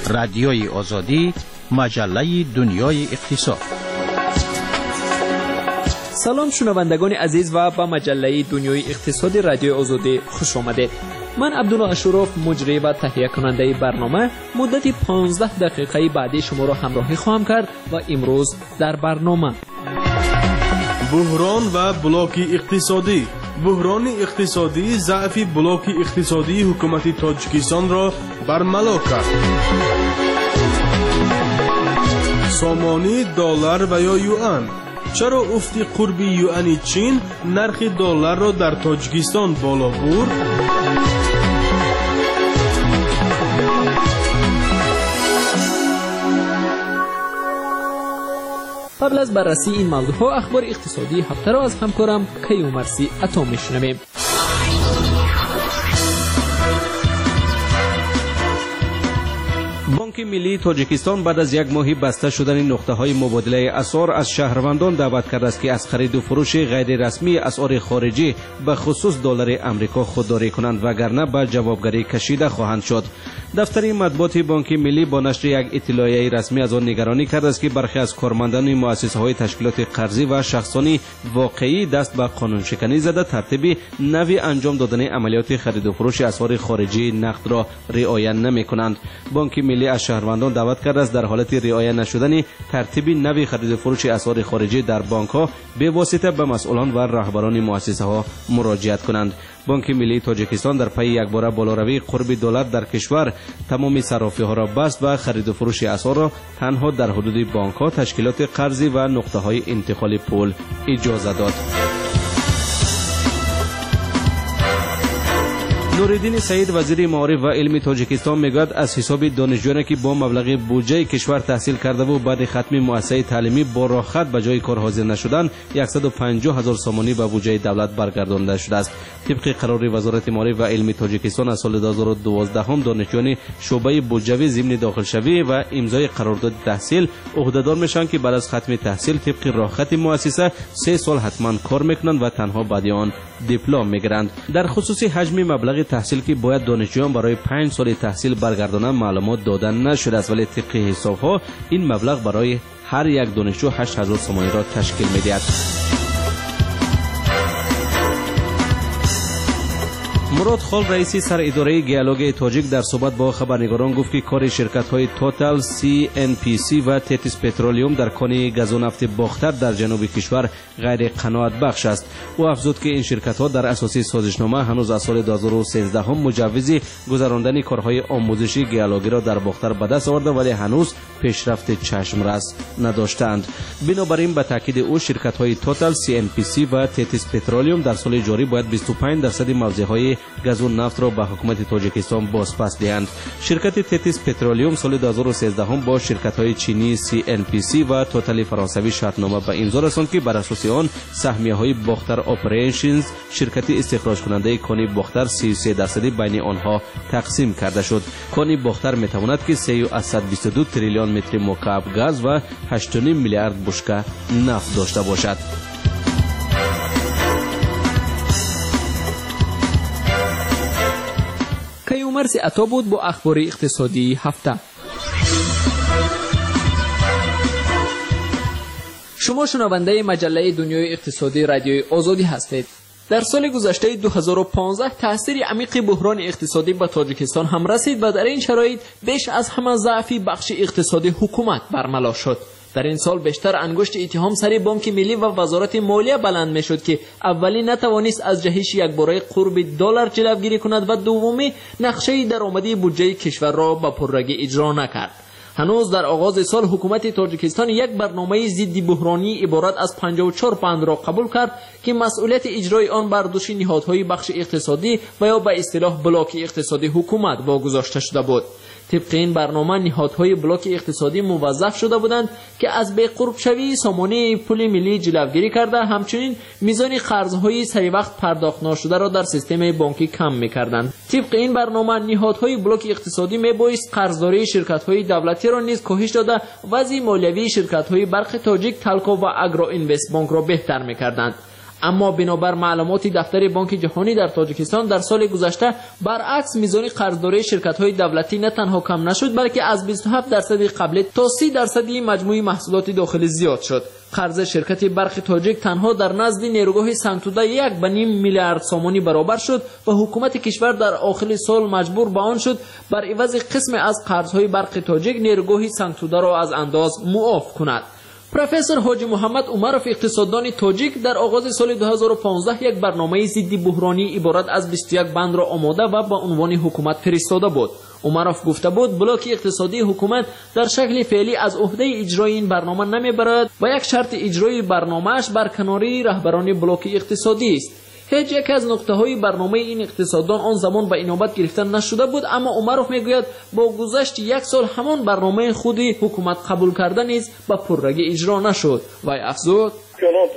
رادیوی آزادی، مجله دنیای اقتصاد. سلام شنوندگان عزیز و به مجله دنیای اقتصادی رادیوی آزادی خوش آمدید. من عبدالله اشرف، مجری و تهیه کننده برنامه، مدت 15 دقیقه بعدی شما را همراهی خواهم کرد و امروز در برنامه بحران و بلاک اقتصادی. بحران اقتصادی ضعف بلاک اقتصادی حکومت تاجیکستان را برملا کرد. سامانی دلار و یا یوان. چرا افت قرب یوان چین نرخ دلار را در تاجیکستان بالا برد؟ قبل از بررسی این موضوعها اخبار اقتصادی هفته را از همکارم کیومرثی عطا میشنویم. بانک ملی تاجیکستان بعد از یک ماه بسته شدن نقطه‌های مبادله اسعار از شهروندان دعوت کرده است که از خرید و فروش غیر رسمی اسعار خارجی به خصوص دلار آمریکا خودداری کنند وگرنه به جوابگری کشیده خواهند شد. دفتر مطبوعات بانک ملی با نشر یک اطلاعیه رسمی از آن نگرانی کرده است که برخی از کارمندان مؤسسه‌های تشکیلات قرضی و شخصانی واقعی دست به قانون شکنی زده ترتیب نوی انجام دادن عملیات خرید و فروش اسعار خارجی نقد را رعایت نمی‌کنند. بانک ملی از شهروندان دعوت کرده است در حالت رعایت نشدن ترتیب نوی خرید و فروش اسعار خارجی در بانک‌ها به واسطه به مسئولان و رهبران مؤسسه‌ها مراجعت کنند. بانک ملی تاجیکستان در پی یکباره بالاروی قرب دلار در کشور تمام صرافی‌ها را بست و خرید و فروش اسعار را تنها در حدود بانک‌ها، تشکیلات قرضی و نقطه‌های انتقال پول اجازه داد. نوریدین سعید وزیر معارف و علم تاجیکستان میگوید از حساب دانشجویانی که با مبلغ بودجه کشور تحصیل کرده و بعد ختم مؤسسه تعلیمی با راحت به جای کار حاضر نشدن 150,000 سامانی به بودجه دولت برگردانده شده است. طبق قرار وزارت معارف و علم تاجیکستان از سال 2012 هم دانشجویان شعبه بودجوی ضمن داخلشوی و امضای قرارداد تحصیل عهدهدار میشن که بعد از ختم تحصیل طبق راحت مؤسسه 3 سال حتما کار میکنند و تنها بعد آن دیپلم میگیرند. در خصوص حجم مبلغ تحصیل که باید دانشجویان برای 5 سال تحصیل برگردانند معلومات داده نشده است، ولی طبق حسابها این مبلغ برای هر یک دانشجو 8,000 سامانی را تشکیل می‌دهد. مراد خال رئیس سر اداره گیالوگ تاجیک در صحبت با خبرنگاران گفت که کار شرکت‌های توتال، CNPC و تتیس پترولیوم در کان گاز و نفت باختر در جنوب کشور غیر قناعت بخش است. او افزود که این شرکت‌ها در اساس سازشنامه هنوز از سال 2013 هم مجوز گذراندن کارهای آموزشی گیالوگی را در باختر به دست آورده ولی هنوز پیشرفت چشم‌رس نداشتند. بنابراین به تاکید او شرکت‌های توتال، CNPC و تتیس پترولیوم در سال جاری باید 25% موضع‌های گاز و نفت را به حکومت تاجیکستان بازپس دهند. شرکت تتیس پترولیوم سال 2013 هم با شرکت‌های چینی CNPC و توتال فرانسوی شرطنامه به امضا رساند که بر اساس آن سهمیه‌های باختر اپریشنز شرکت استخراج کننده کان باختر 33% بین آنها تقسیم کرده شد. کان باختر می‌تواند که 322 تریلیون متر مکعب گاز و 8.5 میلیارد بشکه نفت داشته باشد. کیومرثی عطا بود با اخبار اقتصادی هفته. شما شنونده مجله دنیای اقتصادی رادیوی آزادی هستید. در سال گذشته 2015 تاثیر عمیق بحران اقتصادی به تاجیکستان هم رسید و در این شرایط بیش از همه ضعفی بخش اقتصادی حکومت برملا شد. در این سال بیشتر انگشت اتهام سر بانک ملی و وزارت مالیه بلند می شد که اولی نتوانست از جهش یکباره قرب دلار جلوگیری کند و دومی نقشه درآمدی بودجه کشور را به پررگی اجرا نکرد. هنوز در آغاز سال حکومت تاجیکستان یک برنامه ضد بحرانی عبارت از 54 بند را قبول کرد که مسئولیت اجرای آن بر دوش نهادهای بخش اقتصادی و یا به اصطلاح بلاک اقتصادی حکومت واگذاشته شده بود. طبق این برنامه نهادهای بلاک اقتصادی موظف شده بودند که از بی‌قرب شوی سامانه پول ملی جلوگیری کرده، همچنین میزان قرضهای سری وقت پرداخت نشده را در سیستم بانکی کم می‌کردند. طبق این برنامه نهادهای بلاک اقتصادی میبایست قرضداری شرکت‌های دولتی را نیز کاهش داده وضع مالیوی شرکت‌های برق تاجیک، تلکو و اگرو اینوست بانک را بهتر می‌کردند. اما بنابر معلومات دفتر بانک جهانی در تاجیکستان در سال گذشته برعکس میزان قرضداری شرکت‌های دولتی نه تنها کم نشد بلکه از 27% قبل تا 30% مجموع محصولات داخلی زیاد شد. قرض شرکت برق تاجیک تنها در نزد نیروگاه سنگتوده 1.5 میلیارد سامانی برابر شد و حکومت کشور در آخر سال مجبور به آن شد بر عوض قسم از قرض‌های برق تاجیک نیروگاه سنگتوده را از انداز معاف کند. پروفسور حاجی محمد عمرов اقتصاددان تاجیک در آغاز سال 2015 یک برنامه ضد بحرانی عبارت از 21 بند را آماده و به عنوان حکومت فرستاده بود. عمرов گفته بود بلاک اقتصادی حکومت در شکل فعلی از عهده اجرای این برنامه نمیبرد و یک شرط اجرای برنامه‌اش برکناری رهبران بلاک اقتصادی است. هیچ یک از نقطه‌های برنامه این اقتصاددان آن زمان به اینابت گرفته نشده بود، اما عمرов میگوید با گذشت یک سال همان برنامه خودی حکومت قبول کرده نیز به پررگی اجرا نشد. وی افزود کنات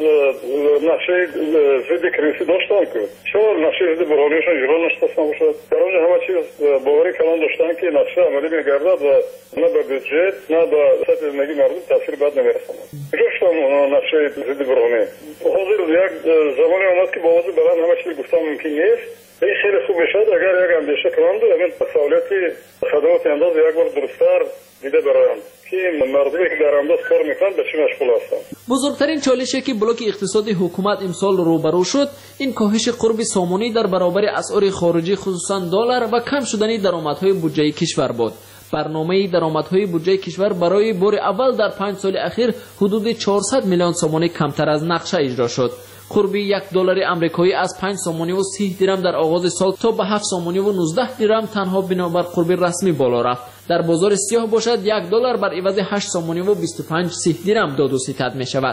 نقشه ضد کریزی داشتن که چرا نقشه ضد بحرانیشون اجرا نشدستن باشد؟ در آنجا همه چیز باوری کلان داشتن که نقشه عملی میگردد و نه به بودجت نه به سطح زندگی مردم تاثیر بد نمیرساند. گفتم نقشه ضد بحرانی حاضر یک زمانی آمد که با آواز بلند همه چیز گفتن ممکن نیست. این خیلی خوب میشد اگر یک اندیشه کنند و همین فعالیت خدمات انداز یک بار درست‌تر دیده برایند که مردمی که در انداز کار میکنند به چی مشغول هستند. بزرگترین چالشی که بلاک اقتصادی حکومت امسال روبرو شد این کاهش قرب سامانی در برابر اسعار خارجی خصوصا دلار و کم شدن درآمدهای بودجه کشور بود. برنامه درآمدهای بودجه کشور برای بار اول در 5 سال اخیر حدود 400 میلیون سامانی کمتر از نقشه اجرا شد. قرب $1 آمریکایی از 5 سامانی و 30 درم در آغاز سال تا به 7 سامانی و 19 درم تنها بنابر قرب رسمی بالا رفت. در بازار سیاه باشد $1 بر عوض 8 سامانی و 25 درم داد و ستد می شود.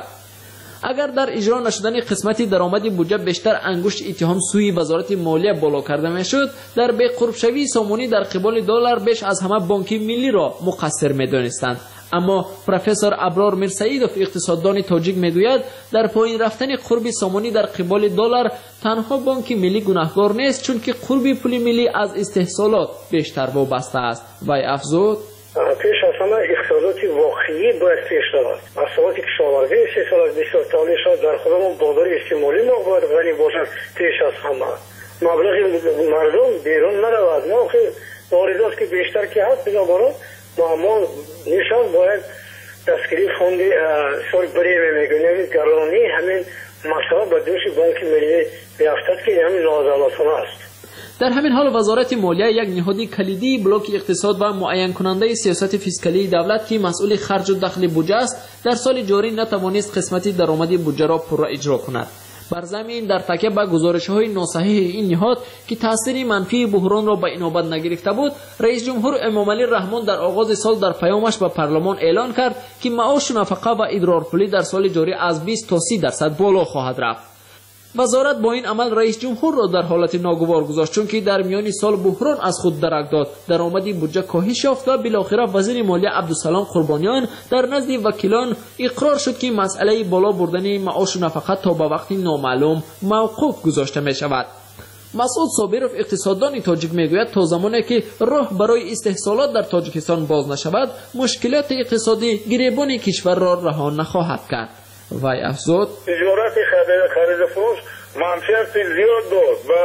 اگر در اجرا نشدن قسمت درآمد بودجه بیشتر انگشت اتهام سوی وزارت مالیه بالا کرده میشد، در بی قرب شوی سامانی در قبال دلار بیش از همه بانک ملی را مقصر می‌دانستند. اما پروفسور ابرار میرسعیدوف اقتصاددان تاجیک میگوید در پایین رفتن قرب سامانی در قبال دلار تنها بانک ملی گناهکار نیست، چون که قرب پول ملی از استحصالات بیشتر وابسته است. وی افزود پیش از همه اقتصادات واقعی باید پیش رود. اقتصادی که شاورده استحصالات بسیار تعالی شد در خودمون بازار استعمالی ما باید غنی باشد. پیش از همه مبلغ مردم بیرون نرود. ما که واردات که بیشتر که هست بنابراین ما نشان باید دستگیری فوند سال بریمه میگونیم گرانی همین مسئله به دوش بانک ملی بیافتد که همین نازلاتون است. در همین حال وزارت مالیه یک نهاد کلیدی بلاک اقتصاد و معین کننده سیاست فیسکالی دولت که مسئول خرج و دخل بودجه است در سال جاری نتوانست قسمتی درآمد بودجه را پورا اجرا کند. بر زمین در تکیه به گزارش‌های ناصحیح این نهاد که تاثیر منفی بحران را به اینابت نگرفته بود، رئیس جمهور امامعلی رحمان در آغاز سال در پیامش به پارلمان اعلان کرد که معاش نفقه و ادرارپولی در سال جاری از 20 تا 30% بالا خواهد رفت. وزارت با این عمل رئیس جمهور را در حالت ناگوار گذاشت، چون که در میان سال بحران از خود درک داد. درآمد بودجه کاهش یافت و بالاخره وزیر مالیه عبدالسلام قربانیان در نزد وکیلان اقرار شد که مسئله بالا بردن معاش و نفقه تا به وقت نامعلوم موقوف گذاشته می شود. مسعود صابرov اقتصاددان تاجیک میگوید تا زمانی که راه برای استحصالات در تاجیکستان باز نشود مشکلات اقتصادی گریبان کشور را رها نخواهد کرد. وی افزود تجارت خرید فروش منفیت زیاد داد و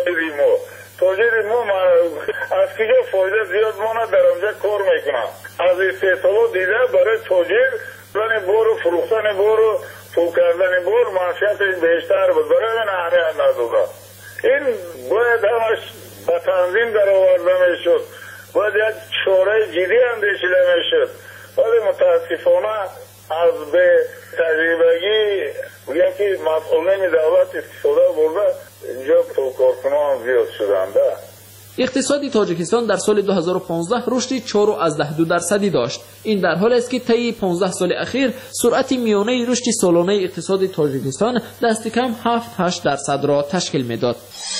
تاجر ما از کجا فایده زیاد ماند در آنجا کار میکنم. از استحصالات دیده برای تاجر رفتن بار و فروختن بار و پول کردن بار منفیت بیشتر بود. برای من اهمیت نداده. این باید همش به تنظیم در آورده میشد. باید یک چاره جدی اندیشیده میشد. ولی متاسفانه از به تجربگی یکی مسئولین دولت استفاده برده اینجا کارکنان زیاد شدنده. اقتصاد تاجیکستان در سال 2015 رشد 4.2% داشت. این در حالی است که طی 15 سال اخیر سرعت میانه رشد سالانه اقتصاد تاجیکستان دست کم 7-8% را تشکیل میداد.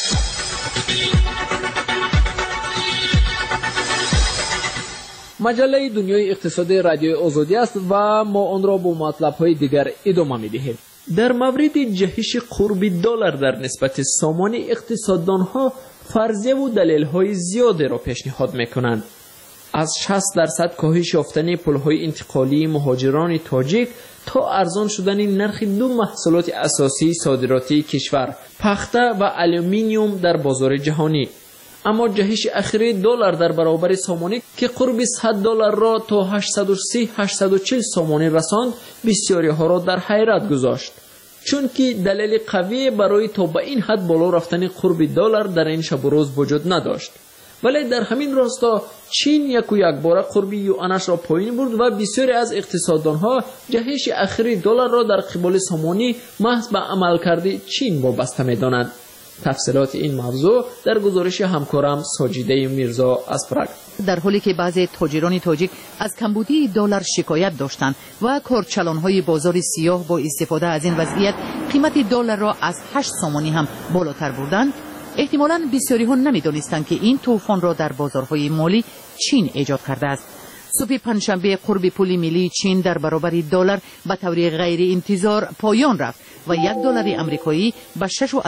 مجله دنیای اقتصادی رادیوی آزادی است و ما آن را با مطلب‌های دیگر ادامه می‌دهیم. در مورد جهش قرب دلار در نسبت سامانی اقتصاددان‌ها فرضیه و دلیل‌های زیادی را پیشنهاد می‌کنند. از 60% کاهش یافتن پول‌های انتقالی مهاجران تاجیک تا ارزان شدن نرخ دو محصولات اساسی صادراتی کشور، پخته و آلومینیوم در بازار جهانی. اما جهش اخیر دلار در برابر سامانه که قرب $100 را تا 830-840 سامانه رساند، بسیاری ها را در حیرت گذاشت، چون که دلیل قوی برای تا به این حد بالا رفتن قرب دلار در این شب و روز وجود نداشت. ولی در همین راستا چین یک بار قرب یوانش را پایین برد و بسیاری از اقتصاددانها جهش اخیر دلار را در قبال سامانی محض به عملکرد چین وابسته می‌دانند. تفصیلات این موضوع در گزارش همکارم ساجیده میرزا از پراگ. در حالی که بعضی تاجران تاجیک از کمبودی دلار شکایت داشتند و کارچلان‌های بازار سیاه با استفاده از این وضعیت قیمت دلار را از 8 سامانی هم بالاتر بردند، احتمالاً بسیاری ها نمی‌دانستند که این طوفان را در بازارهای مالی چین ایجاد کرده است. صبح پنجشنبه قرب پول ملی چین در برابر دلار به طور غیر انتظار پایان رفت و $1 آمریکایی به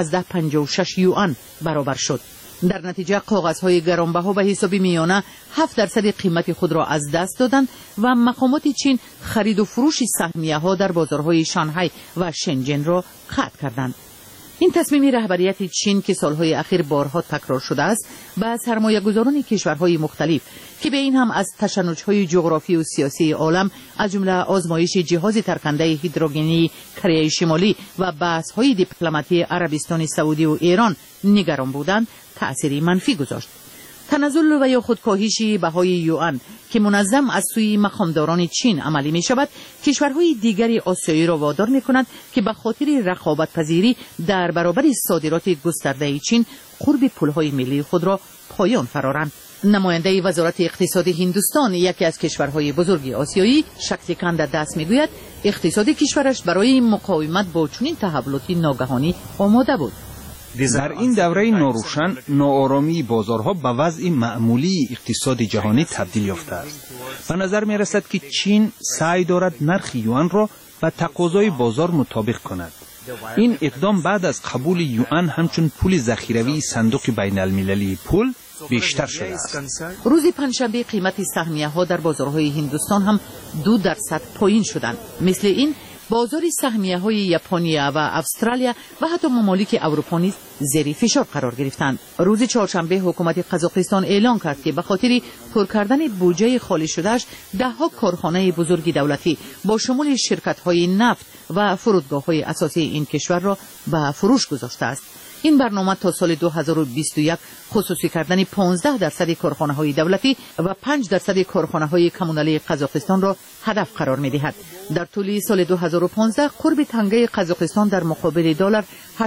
6.56 یوان برابر شد. در نتیجه کاغذهای گرانبها به حساب میانه 7% قیمت خود را از دست دادند و مقامات چین خرید و فروش سهمیه ها در بازارهای شانگهای و شنجن را قطع کردند. این تصمیم رهبریت چین که سالهای اخیر بارها تکرار شده است، به سرمایه‌گذاران کشورهای مختلف که به این هم از تشنج‌های جغرافی و سیاسی عالم از جمله آزمایش جهاز ترکنده هیدروژنی کره شمالی و بحث‌های دیپلماتی عربستان سعودی و ایران نگران بودند، تأثیری منفی گذاشت. تنزل و یا خودکاهش بهای یوان که منظم از سوی مقامداران چین عملی می شود، کشورهای دیگری آسیایی را وادار می کند که به خاطر رقابت پذیری در برابر صادرات گسترده چین قرب پولهای ملی خود را پایان فرارند. نماینده وزارت اقتصاد هندوستان، یکی از کشورهای بزرگ آسیایی، شکل‌کن در دست میگوید اقتصاد کشورش برای مقاومت با چنین تحولاتی ناگهانی آماده بود. در این دوره ناروشن، ناآرامی بازارها به وضع معمولی اقتصاد جهانی تبدیل یافته است. به نظر می رسد که چین سعی دارد نرخ یوان را به تقاضای بازار مطابق کند. این اقدام بعد از قبول یوان همچون پول ذخیروی صندوق بین المللی پول بیشتر شده است. روز پنجشنبه قیمت سهمیه ها در بازارهای هندوستان هم 2% پایین شدند. مثل این بازار سهمیه های ژاپنیا و استرالیا و حتی ممالک اروپا نیز زیر فشار قرار گرفتند. روز چهارشنبه حکومت قزاقستان اعلام کرد که به خاطر پر کردن بودجه خالی شدهش 10 کارخانه بزرگ دولتی با شمول شرکت های نفت و فرودگاه های اساسی این کشور را به فروش گذاشته است. این برنامه تا سال 2021 خصوصی کردن 15% کارخانه‌های دولتی و 5% کارخانه‌های کمونالی قزاقستان را هدف قرار می‌دهد. در طول سال 2015 قرب تنگه قزاقستان در مقابل دلار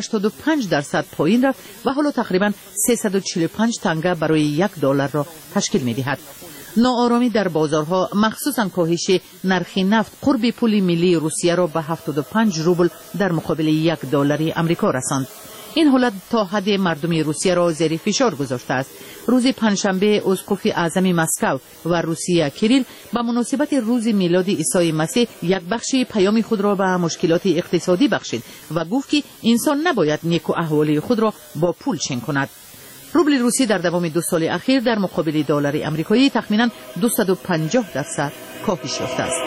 85% پایین رفت و حالا تقریباً 345 تنگه برای $1 را تشکیل می‌دهد. ناآرامی در بازارها، مخصوصاً کاهش نرخ نفت قرب پول ملی روسیه را به 75 روبل در مقابل $1 آمریکا رساند. این حالت تا حد مردم روسیه را زیر فشار گذاشته است. روز پنجشنبه اسقف اعظم مسکو و روسیه کریل به مناسبت روز میلاد عیسی مسیح یک بخش پیام خود را به مشکلات اقتصادی بخشید و گفت که انسان نباید نیک و احوالی خود را با پول چین کند. روبل روسی در دوام 2 سال اخیر در مقابل دلار آمریکایی تخمیناً 250% کاهش یافته است.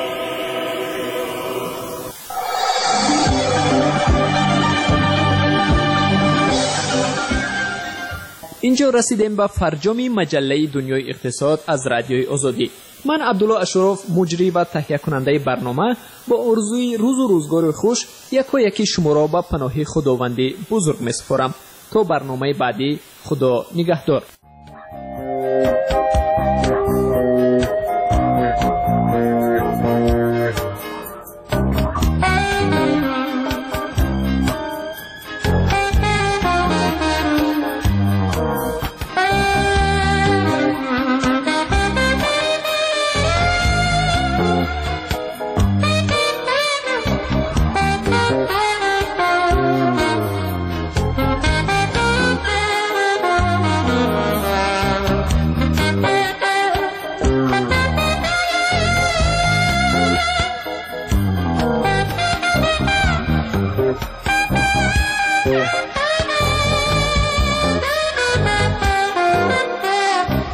اینجا رسیدیم به فرجام مجله دنیای اقتصاد از رادیوی آزادی. من عبدالله اشرف، مجری و تهیه کننده برنامه، با آرزوی روز و روزگار خوش یکی شما را به پناه خداوندی بزرگ می‌سپارم. تا برنامه بعدی، خدا نگهدار.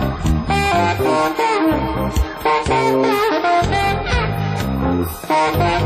Thank you.